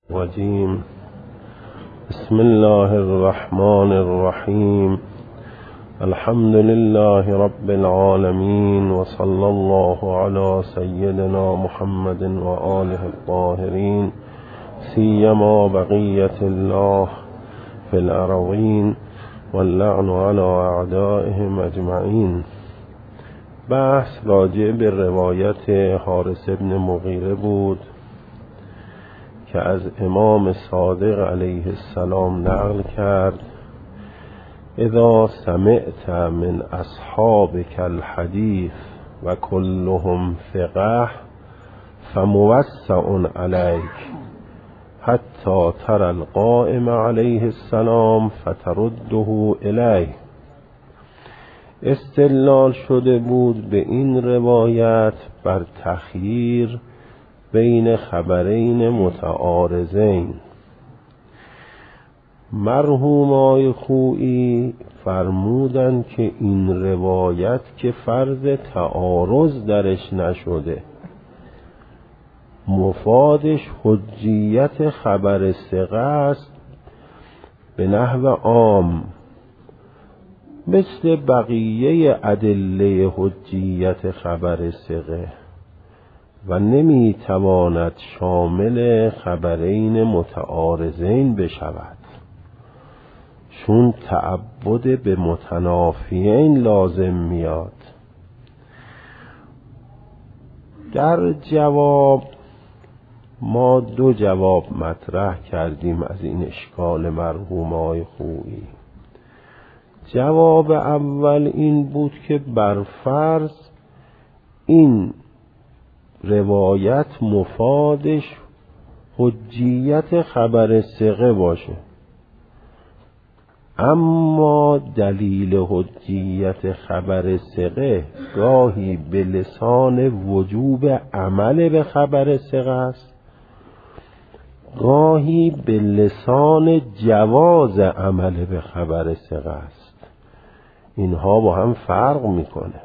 الرجيم. بسم الله الرحمن الرحيم. الحمد لله رب العالمين، وصلى الله على سيدنا محمد وآله الطاهرين، سيما بقية الله في الأرضين، واللعن على أعدائهم أجمعين. بحث راجع به روایت حارث بن مغیره بود که از امام صادق علیه السلام نقل کرد: اذا سمعت من اصحابك الحديث و كلهم ثقة فموسع عليك حتى ترى القائم عليه السلام فترده الیه. استدلال شده بود به این روایت بر تخییر بین خبرین متعارضین. مرحوم آقای خویی فرمودند که این روایت که فرض تعارض درش نشده، مفادش حجیت خبر ثقه است به نحو عام، مثل بقیه ادله حجیت خبر ثقه، و نمیتواند شامل خبرین متعارضین بشود، چون تعبد به متنافیین لازم میاد. در جواب ما دو جواب مطرح کردیم از این اشکال مرحوم آقای خویی. جواب اول این بود که برفرض این روایت مفادش حجیت خبر ثقه باشه، اما دلیل حجیت خبر ثقه گاهی به لسان وجوب عمل به خبر ثقه است، گاهی به لسان جواز عمل به خبر ثقه است. اینها با هم فرق میکنه.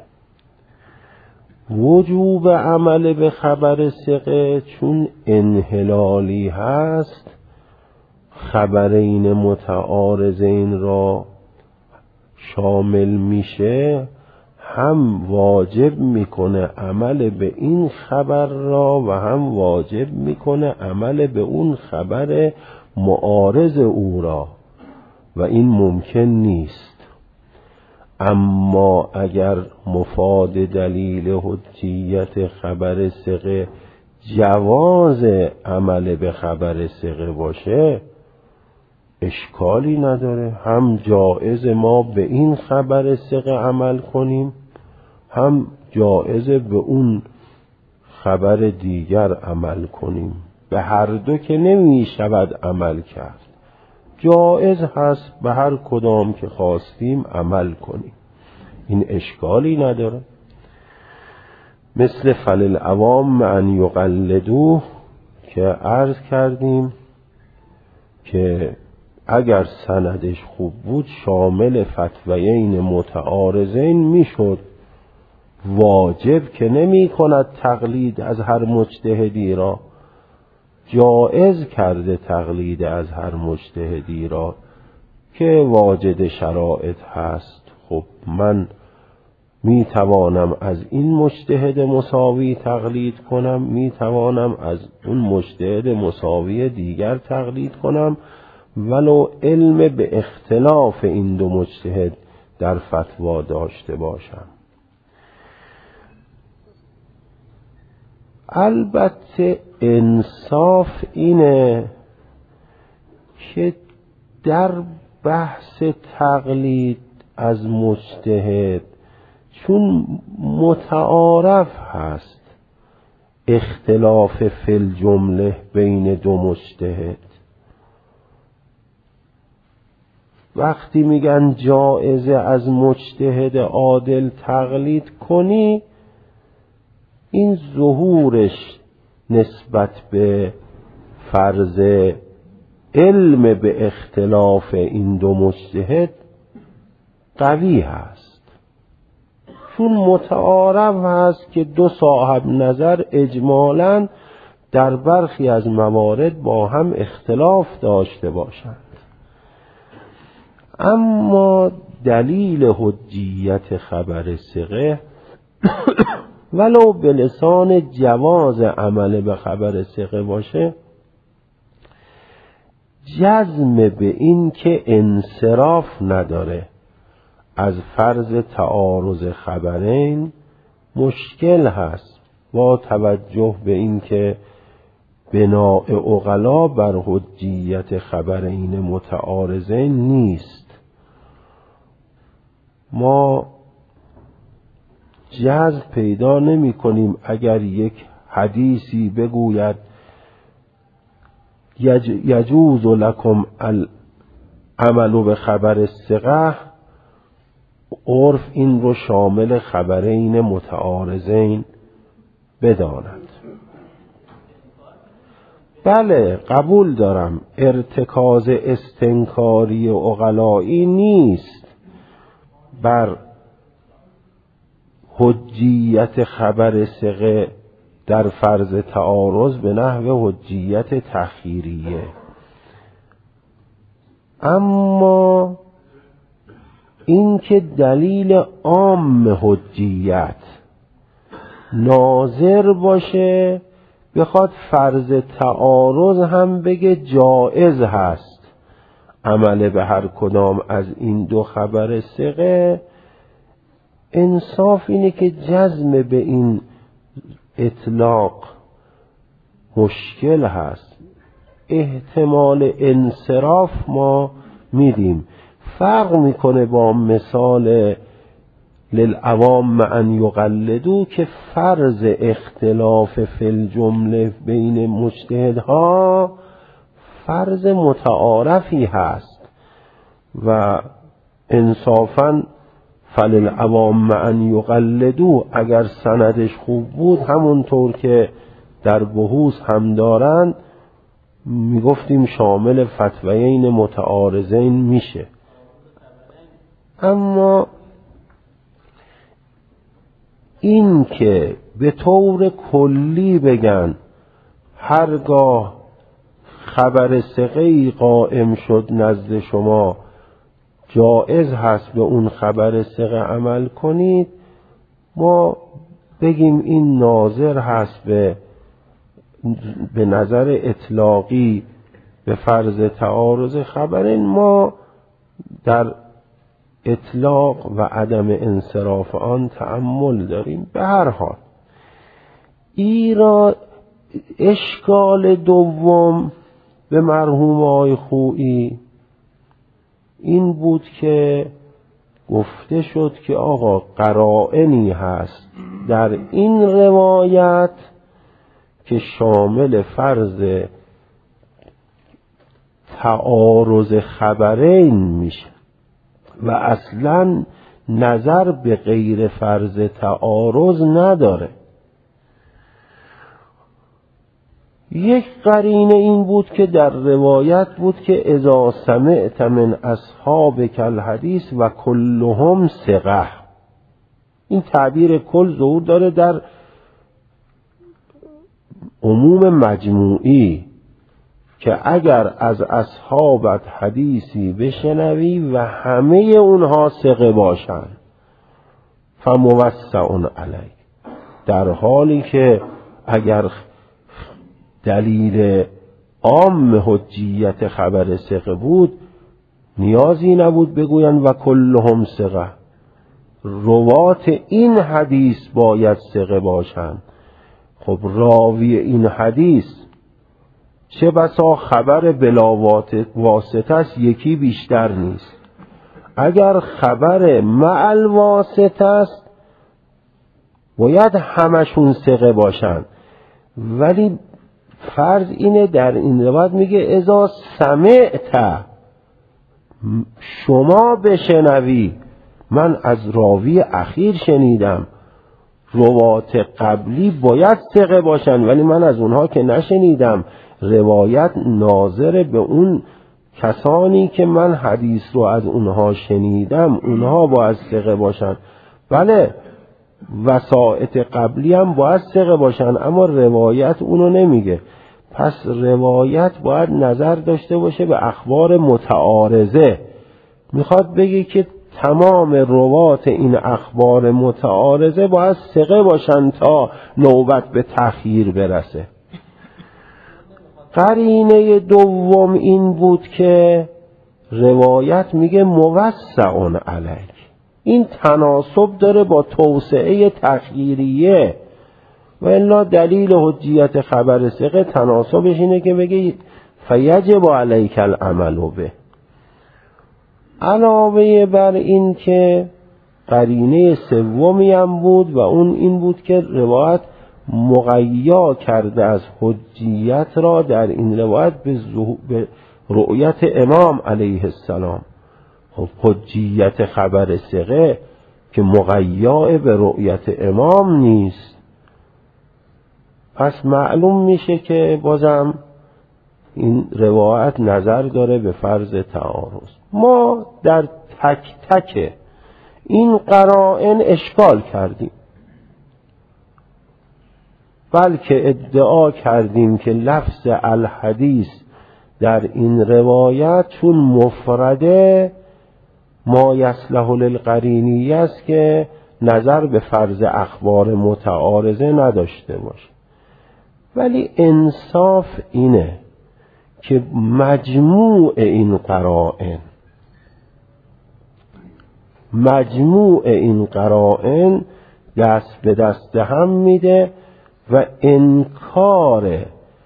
وجوب عمل به خبر ثقه چون انحلالی هست، خبرین متعارضین را شامل میشه، هم واجب میکنه عمل به این خبر را و هم واجب میکنه عمل به اون خبر معارض او را، و این ممکن نیست. اما اگر مفاد دلیل حجیت خبر ثقه جواز عمل به خبر ثقه باشه، اشکالی نداره. هم جایز ما به این خبر ثقه عمل کنیم، هم جایز به اون خبر دیگر عمل کنیم. به هر دو که نمی شود عمل کرد، جایز هست به هر کدام که خواستیم عمل کنیم، این اشکالی نداره. مثل فللعوام ان یقلدوه که عرض کردیم که اگر سندش خوب بود شامل فتویین متعارضین میشد. واجب که نمی کند تقلید از هر مجتهدی را، جائز کرده تقلید از هر مجتهدی را که واجد شرایط هست. خب من می توانم از این مجتهد مساوی تقلید کنم، می توانم از اون مجتهد مساوی دیگر تقلید کنم، ولو علم به اختلاف این دو مجتهد در فتوا داشته باشم. البته انصاف اینه که در بحث تقلید از مجتهد چون متعارف هست اختلاف فی الجمله بین دو مجتهد، وقتی میگن جایزه از مجتهد عادل تقلید کنی، این ظهورش نسبت به فرض علم به اختلاف این دو مجتهد قوی هست، چون متعارف هست که دو صاحب نظر اجمالاً در برخی از موارد با هم اختلاف داشته باشند. اما دلیل حجیت خبر ثقه ولو به لسان جواز عمل به خبر ثقه باشه، جزم به این که انصراف نداره از فرض تعارض خبرین مشکل هست، با توجه به این که بناء عقلا بر حجیت خبرین متعارضین نیست. ما جزم پیدا نمی کنیم اگر یک حدیثی بگوید یجوز لکم العمل به خبر الثقه، عرف این رو شامل خبرین متعارضین بداند. بله قبول دارم ارتکاز استنکاری عقلایی نیست بر حجیت خبر ثقه در فرض تعارض به نحو حجیت تأخیریه، اما این که دلیل عام حجیت ناظر باشه بخواد فرض تعارض هم بگه جائز هست عمل به هر کدام از این دو خبر ثقه، انصاف اینه که جزم به این اطلاق مشکل هست. احتمال انصراف ما میدیم، فرق میکنه با مثال للعوام ان یقلدوا که فرض اختلاف فی الجمله بین مجتهدها فرض متعارفی هست و انصافاً فللعوام ان یقلدوا اگر سندش خوب بود همونطور که در بحوث هم دارند میگفتیم شامل فتویین متعارضین میشه. اما این که به طور کلی بگن هرگاه خبر ثقه‌ای قائم شد نزد شما جائز هست به اون خبر ثقه عمل کنید، ما بگیم این ناظر هست به نظر اطلاقی به فرض تعارض خبرین، ما در اطلاق و عدم انصراف آن تأمل داریم. به هر حال ایراد اشکال دوم به مرحوم آقای خویی این بود که گفته شد که آقا قرائنی هست در این روایت که شامل فرض تعارض خبرین میشه و اصلا نظر به غیر فرض تعارض نداره. یک قرینه این بود که در روایت بود که اذا سمعت من اصحابک الحدیث و کلهم ثقه، این تعبیر کل ظهور داره در عموم مجموعی که اگر از اصحابت حدیثی بشنوی و همه اونها ثقه باشن فموسع علیک، در حالی که اگر دلیل عام حجیت خبر ثقه بود نیازی نبود بگوین و کلهم ثقه، روات این حدیث باید ثقه باشند. خب راوی این حدیث چه بسا خبر بلا واسطه است، یکی بیشتر نیست. اگر خبر مع الواسطه است باید همشون ثقه باشند، ولی فرض اینه در این روایت میگه اذا سمعت، شما بشنوی، من از راوی اخیر شنیدم، روات قبلی باید ثقه باشن ولی من از اونها که نشنیدم، روایت ناظر به اون کسانی که من حدیث رو از اونها شنیدم، اونها باید ثقه باشن. بله وسائط قبلی هم باید ثقه باشن، اما روایت اونو نمیگه. پس روایت باید نظر داشته باشه به اخبار متعارضه. میخواد بگه که تمام روات این اخبار متعارضه باید ثقه باشن تا نوبت به تأخیر برسه. قرینه دوم این بود که روایت میگه موسع علیک، این تناسب داره با توسعه تخییریه. و الا دلیل حجیت خبر ثقه تناسبش اینه که بگه فیجب علیک العمل به. علاوه بر این که قرینه سومی هم بود و اون این بود که روایت مقیا کرده از حجیت را در این روایت به رؤیت امام علیه السلام. خب حجیت خبر ثقه که مقیا به رؤیت امام نیست، پس معلوم میشه که بازم این روایت نظر داره به فرض تعارض. ما در تک تک این قرائن اشکال کردیم، بلکه ادعا کردیم که لفظ الحدیث در این روایت چون مفرده ما یصلح للقرینیه است که نظر به فرض اخبار متعارضه نداشته باشه. ولی انصاف اینه که مجموع این قرائن دست به دست هم میده و انکار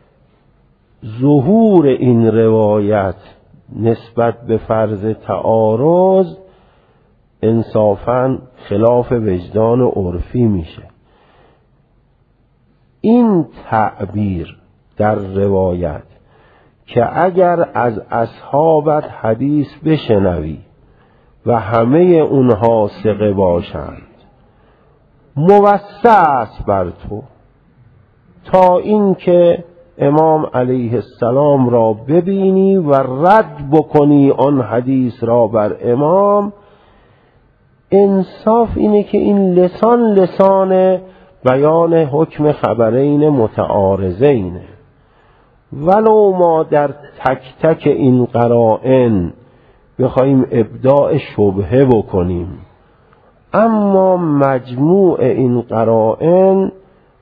ظهور این روایت نسبت به فرض تعارض انصافاً خلاف وجدان عرفی میشه. این تعبیر در روایت که اگر از اصحابت حدیث بشنوی و همه اونها ثقه باشند موسع است بر تو، تا این که امام علیه السلام را ببینی و رد بکنی آن حدیث را بر امام. انصاف اینه که این لسان بیان حکم خبرین متعارضینه. ولو ما در تک تک این قرائن بخوایم ابداع شبهه بکنیم، اما مجموع این قرائن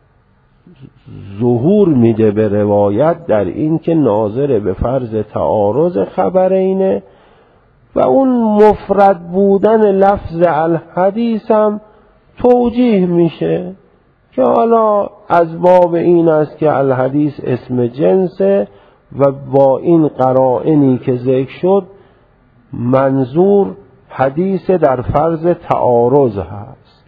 ظهور میده به روایت در این که ناظر به فرض تعارض خبرینه و اون مفرد بودن لفظ الحدیث هم توجیه میشه که حالا از باب این است که الحدیث اسم جنسه و با این قرائنی که ذکر شد منظور حدیث در فرض تعارض هست.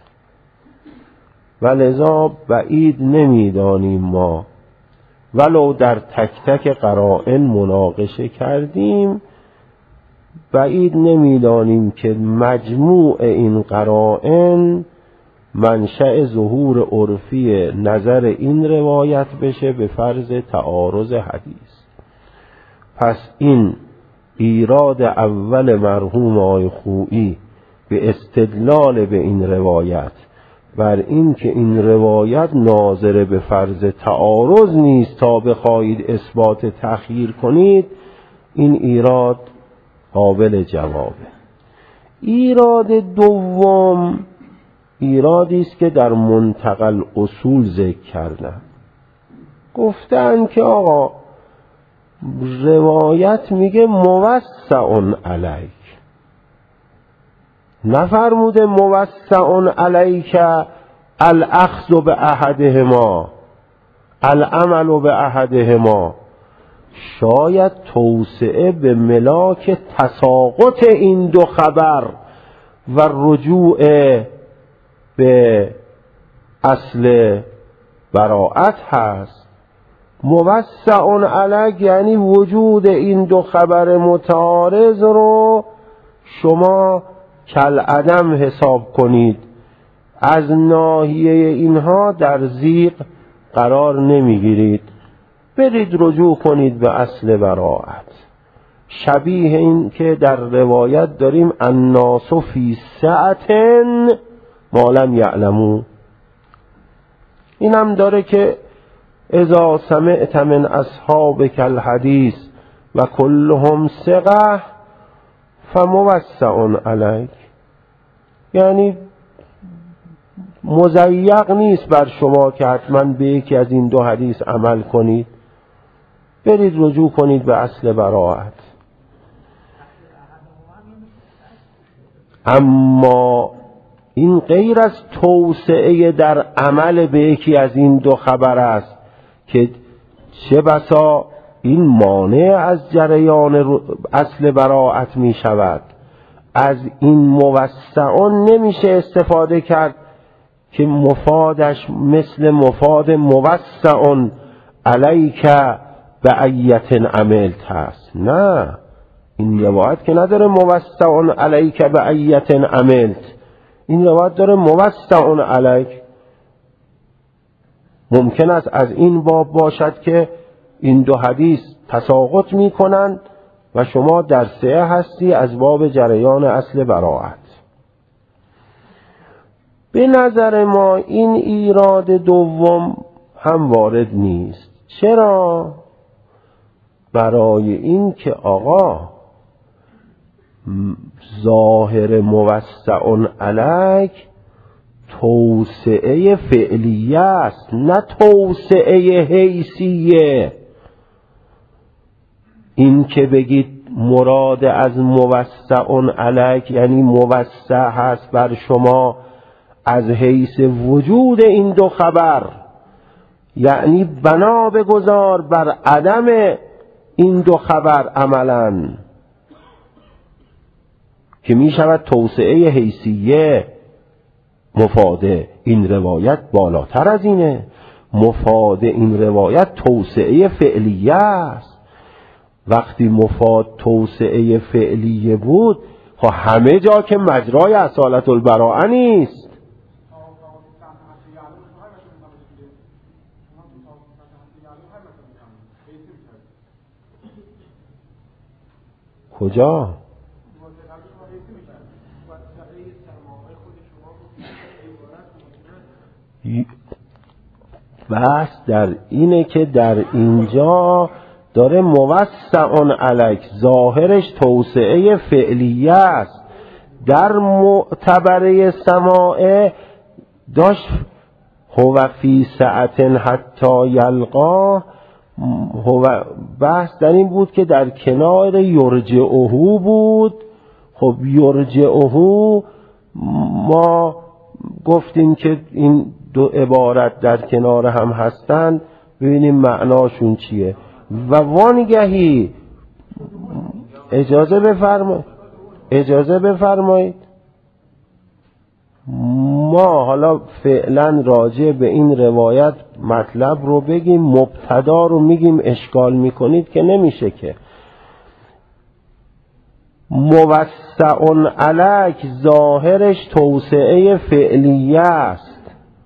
ولذا بعید نمیدانیم ما ولو در تک تک قرائن مناقشه کردیم، بعید نمیدانیم که مجموع این قرائن منشأ ظهور عرفی نظر این روایت بشه به فرض تعارض حدیث. پس این ایراد اول مرحوم آقای خویی به استدلال به این روایت بر این که این روایت ناظر به فرض تعارض نیست تا بخواهید اثبات تأخیر کنید، این ایراد قابل جوابه. ایراد دوم ایرادی است که در منتقل اصول ذکر کردن. گفتن که آقا روایت میگه موسع علیک، نفرموده موسع علیک الاخذ به احدهما العمل به احدهما. شاید توسعه به ملاک تساقط این دو خبر و رجوع به اصل براءت هست. موسع علیک یعنی وجود این دو خبر متعارض رو شما کالعدم حساب کنید، از ناحیه اینها در ضیق قرار نمیگیرید، برید رجوع کنید به اصل براءت. شبیه این که در روایت داریم الناس فی سعة ما لم یعلموا اینم داره که اذا سمعت من اصحابک الحدیث و کلهم ثقه فموسع علیک، یعنی مضیق نیست بر شما که حتما به یکی از این دو حدیث عمل کنید، برید رجوع کنید به اصل براءت. اما این غیر از توسعه در عمل به یکی از این دو خبر است که چه بسا این مانع از جریان اصل براءت می شود. از این موسعون نمیشه استفاده کرد که مفادش مثل مفاد موسعون علیک به ایت عملت هست. نه، این روایت که نداره موسعون علیک به ایت عملت، این روایت داره موسعون علیک. ممکن است از این باب باشد که این دو حدیث تساقط می کنند و شما در سعه هستی از باب جریان اصل براءت. به نظر ما این ایراد دوم هم وارد نیست. چرا؟ برای این که آقا ظاهر موسعون علیک توسعه فعلیه است، نه توسعه حیثیه. این که بگید مراد از موسعون علیک یعنی موسع هست بر شما از حیث وجود این دو خبر، یعنی بنا بگذار بر عدم این دو خبر عملاً که می شود توسعه حیثیه مفاده. این روایت بالاتر از اینه، مفاده این روایت توسعه فعلیه است. وقتی مفاد توسعه فعلیه بود خب همه جا که مجرای اصالت البراءه نیست. کجا؟ بس در اینه که در اینجا داره موسعون علیک ظاهرش توسعه فعلیه است. در معتبره سماعه داشت هو فی سعة حتی یلقاه، هو بحث در این بود که در کنار یرجعه بود. خب یرجعه ما گفتیم که این دو عبارت در کنار هم هستند، ببینیم معناشون چیه. و وانگهی اجازه بفرمایید ما حالا فعلا راجع به این روایت مطلب رو بگیم، مبتدا رو میگیم اشکال میکنید که نمیشه. که موسعون علیک ظاهرش توسعه فعلیه است،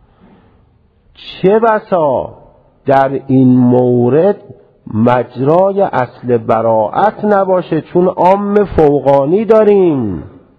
چه بسا در این مورد مجرای اصل براءت نباشه چون عام فوقانی داریم،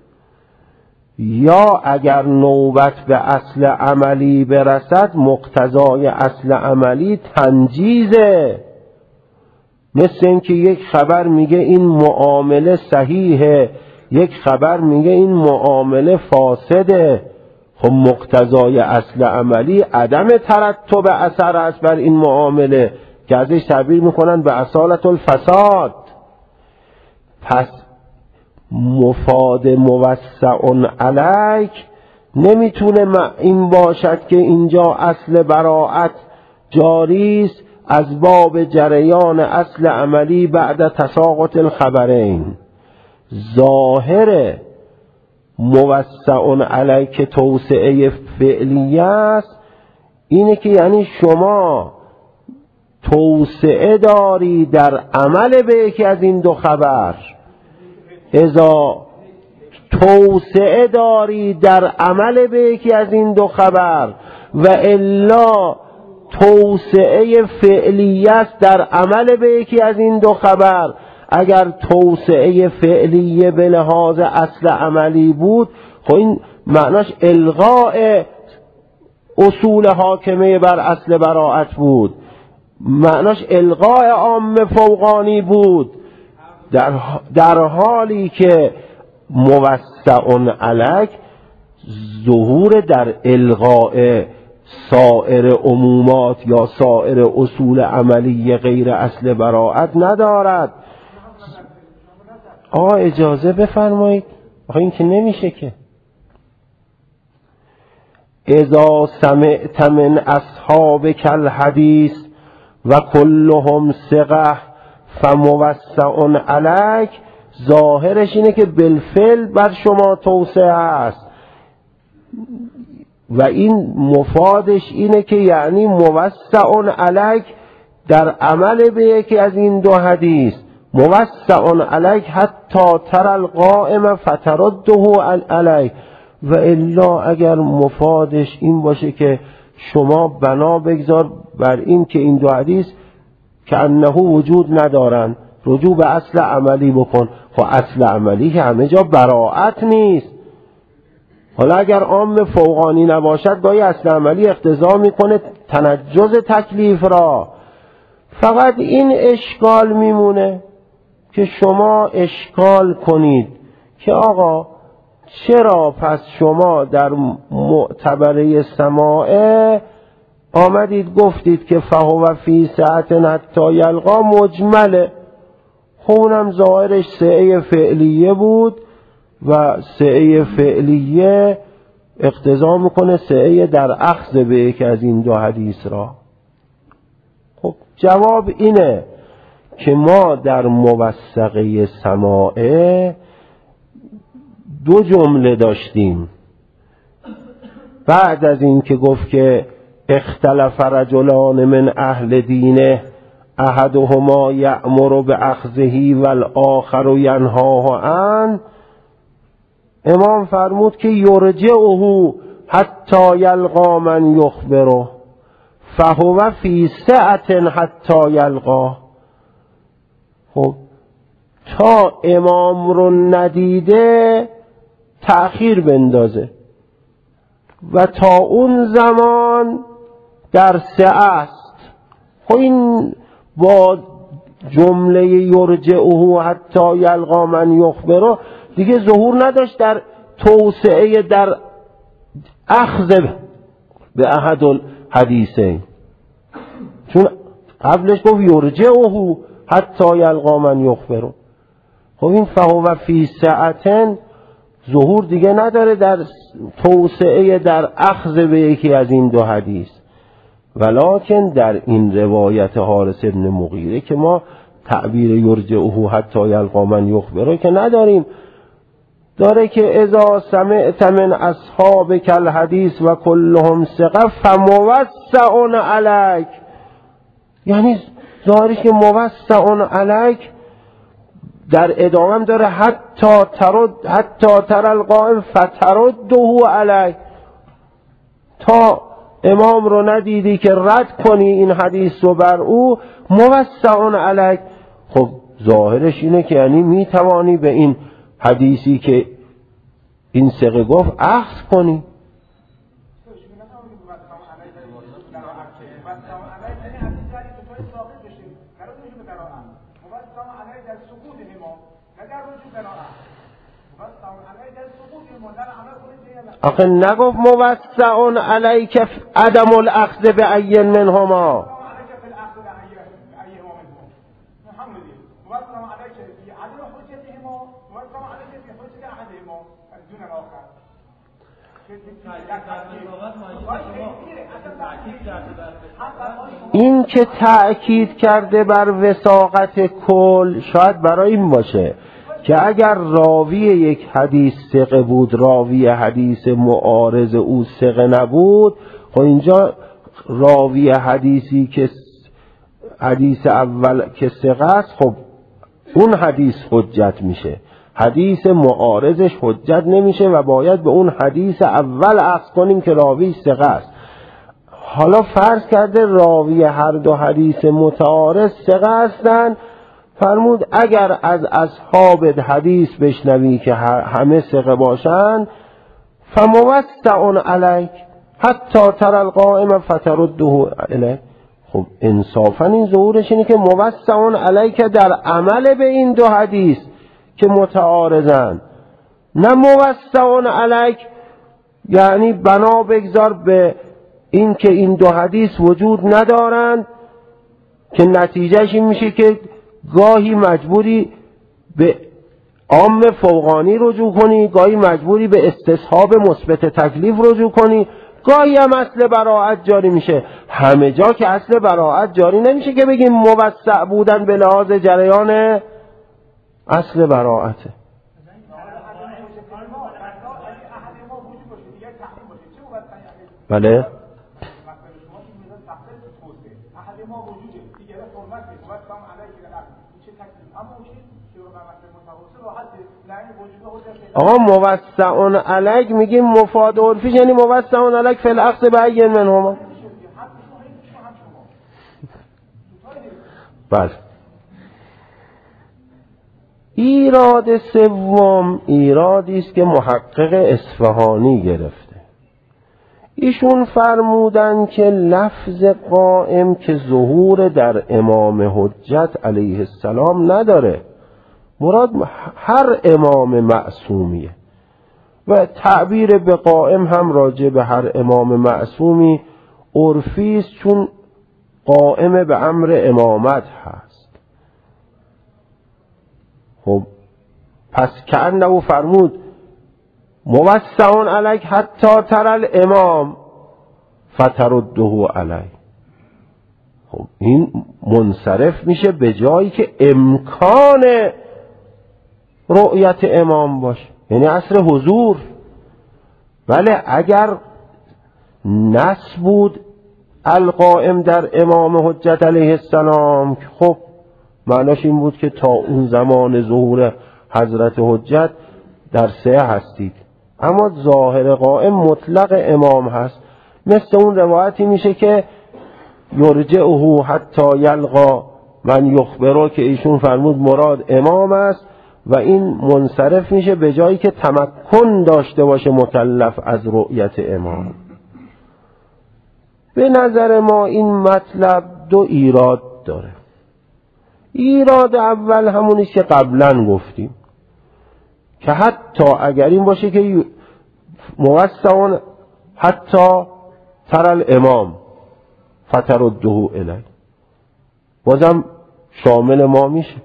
یا اگر نوبت به اصل عملی برسد مقتضای اصل عملی تنجیزه. مثل این که یک خبر میگه این معامله صحیحه، یک خبر میگه این معامله فاسده. خب مقتضای اصل عملی عدم ترتب اثر است بر این معامله که ازش تعبیر میکنن به اصالت الفساد. پس مفاد موسعون علیک نمیتونه این باشد که اینجا اصل براءت جاری است از باب جریان اصل عملی بعد تساقط الخبرین. ظاهر موسعون علیک توسعه فعلیه است، اینه که یعنی شما توسعه داری در عمل به یکی از این دو خبر. اذا توسعه داری در عمل به یکی از این دو خبر و الا توسعه فعلیه است در عمل به یکی از این دو خبر. اگر توسعه فعلیه به لحاظ اصل عملی بود خب این معناش الغاء اصول حاکمه بر اصل براءت بود، معناش الغاء عام فوقانی بود، در حالی که موسع علیک ظهور در الغاء سایر عمومات یا سایر اصول عملی غیر اصل براءت ندارد. اجازه بفرمایید، این که نمیشه که. اذا سمعت من اصحابک الحدیث و کلهم ثقه فموسع علیک، ظاهرش اینه که بالفعل بر شما توسعه است و این مفادش اینه که یعنی موسع علیک در عمل به یکی از این دو حدیث، موسع علیک حتی تر القائم فترده علیک، و الا اگر مفادش این باشه که شما بنا بگذار بر این که این دو حدیث که انه وجود ندارن، رجوع به اصل عملی بکن. خب اصل عملی که همه جا براءت نیست. حالا اگر عام فوقانی نباشد گاهی اصل عملی اقتضا میکنه تنجز تکلیف را. فقط این اشکال میمونه که شما اشکال کنید که آقا چرا پس شما در معتبره سماعه آمدید گفتید که فهو فی سعت حتی یلقا مجمله، خونم ظاهرش سعه فعلیه بود و سعه فعلیه اقتضا میکنه سعه در اخذ به یک از این دو حدیث را. خب جواب اینه که ما در موثقه سماعه دو جمله داشتیم. بعد از این که گفت که اختلف رجلان من اهل دینه احدهما یأمر باخذه والآخر ینهاه عنه، امام فرمود که یرجعه حتی یلقا من یخبره فهو فی سعة حتی یلقا. خب تا امام رو ندیده تأخیر بندازه و تا اون زمان در سعه است. خب این با جمله یرجعه حتی یلقا من یخبره دیگه ظهور نداشت در توسعه در اخذ به احد الحدیثین، چون قبلش گفت یرجعه حتی یلقا من یخبره. خب این فهو فی سعة ظهور دیگه نداره در توسعه در اخذ به یکی از این دو حدیث. ولکن در این روایت حارث ابن مغیره که ما تعبیر یرجعه حتی یلقا من یخبره که نداریم، داره که اذا سمعت من اصحابک الحدیث و کلهم ثقه فموسع علیک، یعنی ظاهرش که موسع علیک در ادامه داره حتی تر القائم فترده علیک، تا امام رو ندیدی که رد کنی این حدیث رو بر او موسع علیک. خب ظاهرش اینه که یعنی میتوانی به این حدیثی که این ثقه گفت اخذ کنی. آخه نگفت موسع علیک عدم الاخذ به ای منهما، این که تأکید کرده بر وثاقت کل شاید برای این باشه که اگر راوی یک حدیث ثقه بود، راوی حدیث معارض او ثقه نبود، خب اینجا راوی حدیثی که حدیث اول که ثقه است، خب اون حدیث حجت میشه، حدیث معارضش حجت نمیشه و باید به اون حدیث اول اخذ کنیم که راوی ثقه است. حالا فرض کرده راوی هر دو حدیث متعارض ثقه هستن، فرمود اگر از اصحاب حدیث بشنوی که همه ثقه باشن فموسع علیک، حتی تر القائم فترده الیه. خب انصافا این ظهورش اینه که موسع علیک در عمل به این دو حدیث که متعارضن، نه موسع علیک یعنی بنا بگذار به این که این دو حدیث وجود ندارند، که نتیجهش این میشه که گاهی مجبوری به عام فوقانی رجوع کنی، گاهی مجبوری به استصحاب مثبت تکلیف رجوع کنی، گاهی هم اصل براءت جاری میشه. همه جا که اصل براءت جاری نمیشه که بگیم موسع بودن به لحاظ جریان اصل براءته. بله آقا موسع علیک میگیم مفاد عرفی یعنی موسع علیک فی الاخذ بعین منهما. بله. ایراد سوم ایرادی است که محقق اصفهانی گرفته. ایشون فرمودن که لفظ قائم که ظهور در امام حجت علیه السلام نداره، مراد هر امام معصومیه و تعبیر به قائم هم راجع به هر امام معصومی عرفی است، چون قائم به امر امامت هست. خب پس کأنه فرمود موسع علیک حتی تر الامام فترده علیه. خب این منصرف میشه به جایی که امکان رؤیت امام باشه، یعنی عصر حضور. ولی اگر نص بود القائم در امام حجت علیه السلام، خب معناش این بود که تا اون زمان ظهور حضرت حجت در سه هستید. اما ظاهر قائم مطلق امام هست، مثل اون روایتی میشه که یرجعه حتی یلقا من یخبره که ایشون فرمود مراد امام است و این منصرف میشه به جایی که تمکن داشته باشه مکلف از رؤیت امام. به نظر ما این مطلب دو ایراد داره. ایراد اول همونیست که قبلا گفتیم که حتی اگر این باشه که موسع حتی تر الامام فترده الی، بازم شامل ما میشه،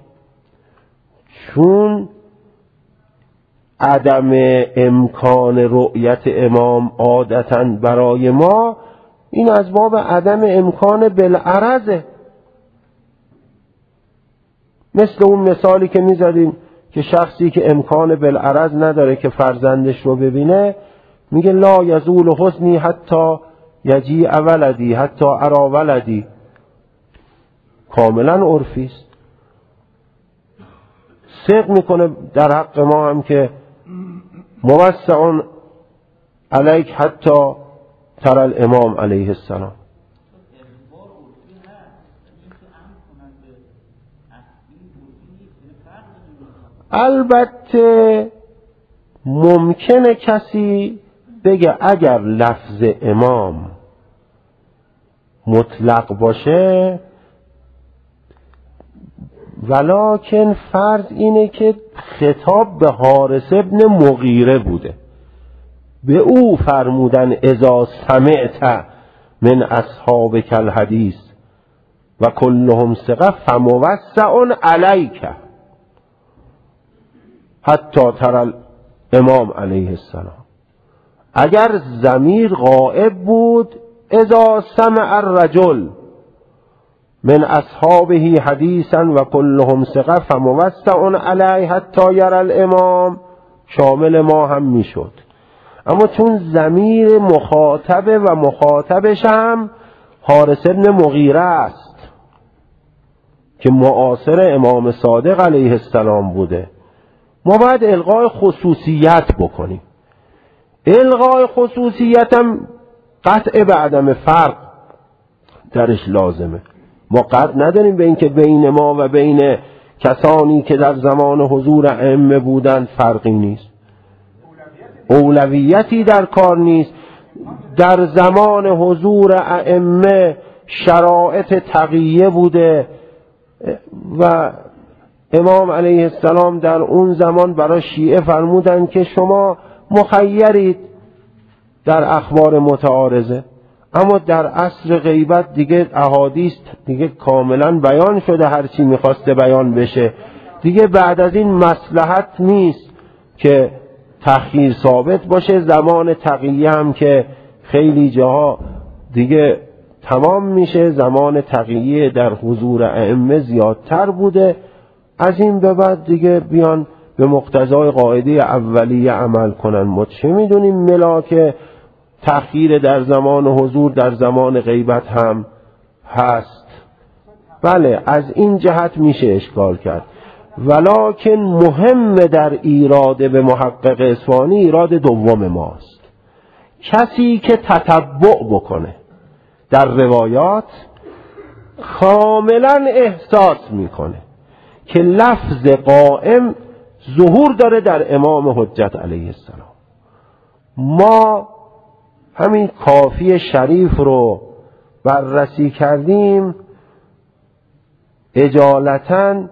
چون عدم امکان رؤیت امام عادتاً برای ما این از باب عدم امکان بالعرضه. مثل اون مثالی که میزدیم که شخصی که امکان بالعرض نداره که فرزندش رو ببینه میگه لا یزول حزنی حتی یجیء ولدی حتی ارا ولدی، کاملا عرفی است. صدق میکنه در حق ما هم که موسع علیک حتی تر الامام علیه السلام. البته ممکنه کسی بگه اگر لفظ امام مطلق باشه، ولکن فرض اینه که خطاب به حارث ابن مغیره بوده، به او فرمودن اذا سمعت من اصحابک الحدیث و کلهم ثقه فموسع علیک حتی تر الامام علیه السلام. اگر ضمیر غائب بود اذا سمع الرجل من اصحابه حدیثا و کلهم ثقه فموسع علیه حتی یرى الامام، شامل ما هم میشد. اما چون ضمیر مخاطبه و مخاطبش هم حارث ابن مغیره است که معاصر امام صادق علیه السلام بوده، ما باید الغای خصوصیت بکنیم. الغای خصوصیت هم قطع به عدم فرق درش لازمه. ما قطع نداریم به این که بین ما و بین کسانی که در زمان حضور ائمه بودند فرقی نیست، اولویتی در کار نیست. در زمان حضور ائمه شرایط تقیه بوده و امام علیه السلام در اون زمان برای شیعه فرمودن که شما مخیرید در اخبار متعارضه، اما در عصر غیبت دیگه احادیث دیگه کاملا بیان شده، هر چی میخواسته بیان بشه دیگه، بعد از این مصلحت نیست که تأخیر ثابت باشه. زمان تقیه هم که خیلی جاها دیگه تمام میشه، زمان تقیه در حضور ائمه زیادتر بوده، از این به بعد دیگه بیان به مقتضای قاعده اولیه عمل کنن. ما چه میدونیم ملاک تأخیر در زمان حضور در زمان غیبت هم هست. بله از این جهت میشه اشکال کرد، ولکن مهم در ایراد به محقق اصفهانی ایراد دوم ماست. کسی که تتبع بکنه در روایات کاملا احساس میکنه که لفظ قائم ظهور داره در امام حجت علیه السلام. ما همین کافی شریف رو بررسی کردیم، اجالتاً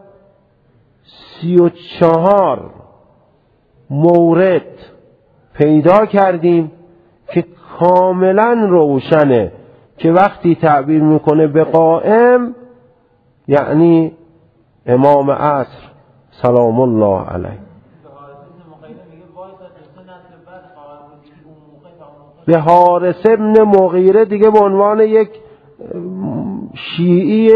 34 مورد پیدا کردیم که کاملا روشنه که وقتی تعبیر میکنه به قائم یعنی امام عصر سلام الله علیه. به حارث ابن مغیره دیگه به عنوان یک شیعی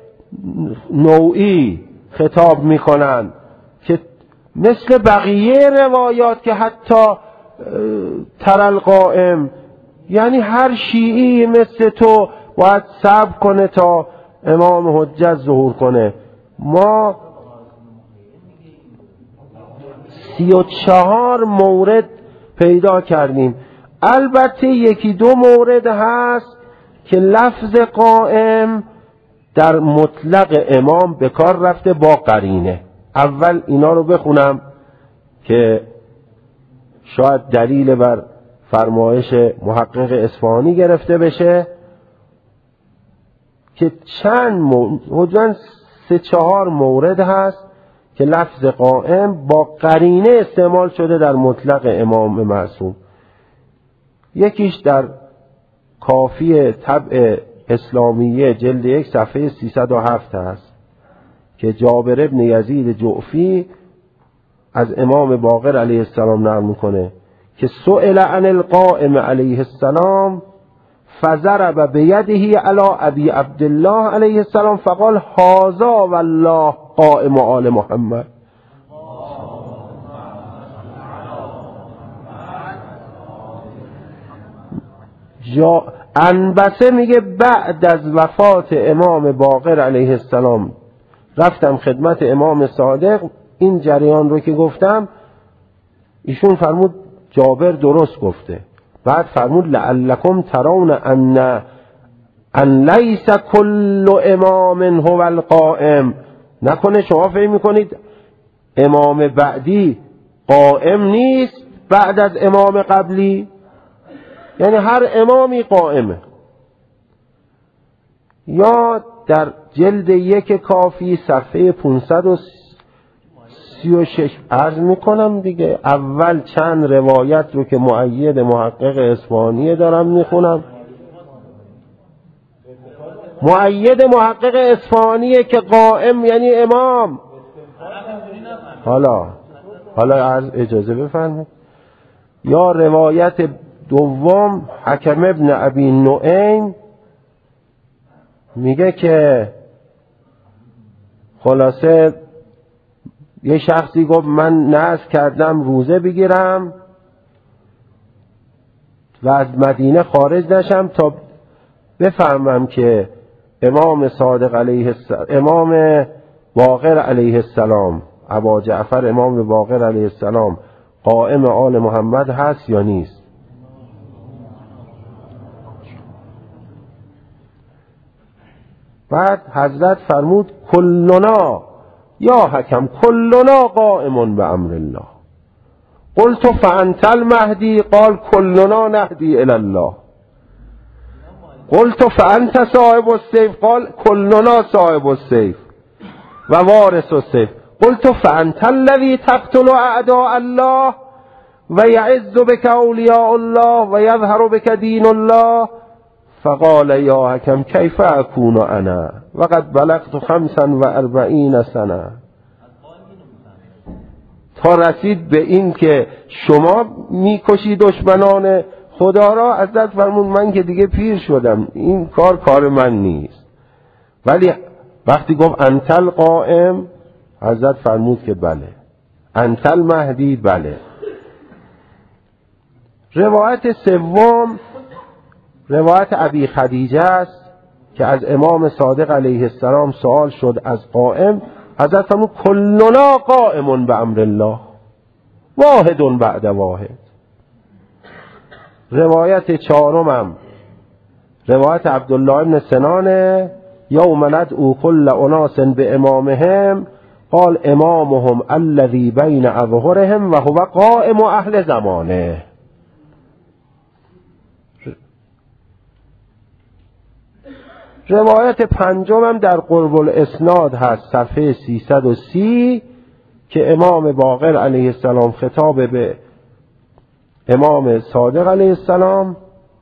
نوعی خطاب میکنن که مثل بقیه روایات که حتی ترل قائم، یعنی هر شیعی مثل تو باید صبر کنه تا امام حجت ظهور کنه. ما 34 مورد پیدا کردیم. البته یکی دو مورد هست که لفظ قائم در مطلق امام به کار رفته با قرینه. اول اینا رو بخونم که شاید دلیل بر فرمایش محقق اصفهانی گرفته بشه که چند حدوداً 3-4 مورد هست که لفظ قائم با قرینه استعمال شده در مطلق امام معصوم. یکیش در کافی طبع اسلامیه جلد 1 صفحه 307 هست که جابر ابن یزید جعفی از امام باقر علیه السلام نقل میکنه که سئل عن القائم علیه السلام فضرب بیده علی ابی عبدالله علیه السلام فقال هذا والله قائم آل محمد. انبسه میگه بعد از وفات امام باقر علیه السلام رفتم خدمت امام صادق، این جریان رو که گفتم ایشون فرمود جابر درست گفته. بعد فرمود لعلکم ترون ان لیس کل امام هو القائم، نکنه شما فکر میکنید امام بعدی قائم نیست بعد از امام قبلی، یعنی هر امامی قائمه. یا در جلد 1 کافی صفحه 536 عرض میکنم دیگه، اول چند روایت رو که مؤید محقق اصفهانی دارم میخونم. مؤید محقق اصفهانیه که قائم یعنی امام. حالا عرض اجازه بفرمایید. یا روایت دوم حکم ابن ابی نعیم میگه که خلاصه یه شخصی گفت من نذر کردم روزه بگیرم و از مدینه خارج نشم تا بفهمم که امام صادق علیه السلام، امام باقر علیه السلام، ابا جعفر امام باقر علیه السلام قائم آل محمد هست یا نیست. بعد حضرت فرمود کلنا یا حکم کلنا قائمون به امر الله، قلت فانت المهدی قال كلنا نهدی الی الله. قلت فانت صاحب السیف قال كلنا صاحب السیف و وارث السیف. قلت فانت الذي تقتل اعداء الله و یعز بک اولیاء الله و یظهر بک دین الله. فقال یا حکم کیف اکون انا وقد بلغت 45 سنه. تا رسید به این که شما میکشی دشمنان خدا را، حضرت فرمود من که دیگه پیر شدم، این کار من نیست. ولی وقتی گفت انتل قائم، حضرت فرمود که بله، انتل مهدی، بله. روایت سوم روایت ابی خدیجه است که از امام صادق علیه السلام سوال شد از قائم. حضرت فرمود کلنا قائم بامر الله واحد بعد واحد. روایت چهارم روایت عبدالله ابن سنان یوم ندعو کل اناس بامامهم قال امامهم الذی بین اظهرهم و هو قائم اهل زمانه. روایت پنجم در قرب الاسناد هست، صفحه 330، که امام باقر علیه السلام خطاب به امام صادق علیه السلام،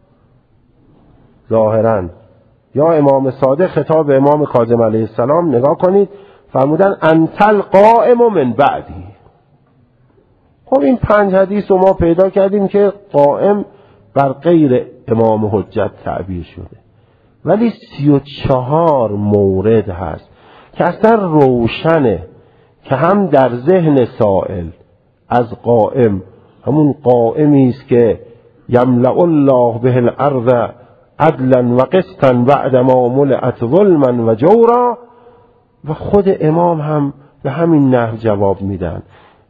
ظاهراً یا امام صادق خطاب به امام کاظم علیه السلام، نگاه کنید، فرمودن انتل قائم من بعدی. خب این 5 حدیث رو ما پیدا کردیم که قائم بر غیر امام حجت تعبیر شده، ولی 34 مورد هست که اصلا روشنه که هم در ذهن سائل از قائم، همون قائمی است که یملأ الله به الارض عدلا و قسطا بعد ما ملئت ظلما و جورا، و خود امام هم به همین نحو جواب میدن.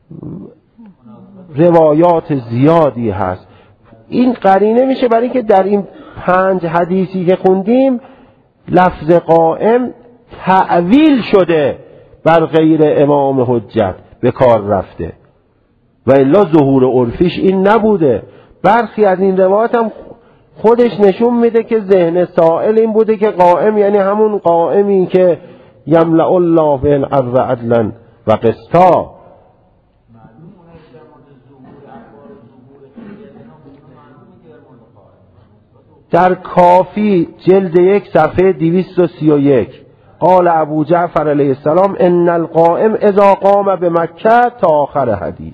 روایات زیادی هست. این قرینه میشه برای اینکه در این 5 حدیثی که خوندیم لفظ قائم تعویل شده بر غیر امام حجت به کار رفته، و الا ظهور عرفیش این نبوده. برخی از این روایات هم خودش نشون میده که ذهن سائل این بوده که قائم یعنی همون قائمی که یملأ الله به الارض عدلا و قسطا. در کافی جلد 1 صفحه 231 قال ابو جعفر علیه السلام ان القائم اذا قام به مکه تا آخر حدیث.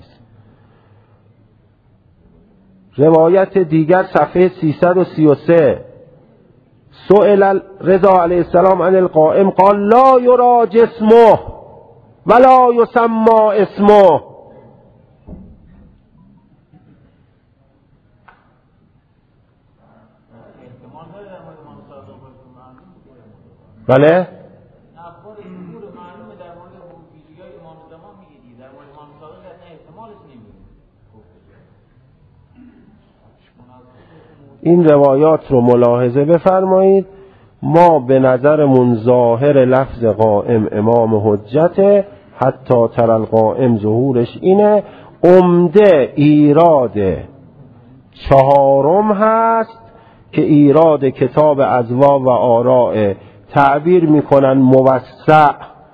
روایت دیگر صفحه 333 سئل رضا علیه السلام عن القائم قال لا یرا جسمه ولا یسمى اسمه. بله این روایات رو ملاحظه بفرمایید. ما به نظرمون ظاهر لفظ قائم امام حجته، حتی تر القائم ظهورش اینه. عمده ایراد 4 هست که ایراد کتاب ازوا و آراء، تعبیر میکنن موسع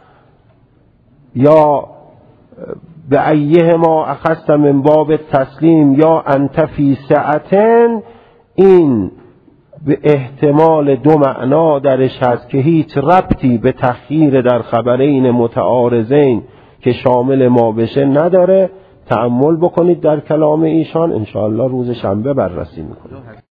یا به ایه ما اخذت من باب تسلیم یا انت فی سعتن. این به احتمال 2 معنا درش هست که هیچ ربطی به تخییر در خبرین متعارضین که شامل ما بشه نداره. تأمل بکنید در کلام ایشان، انشاءالله روز شنبه بررسی میکنید.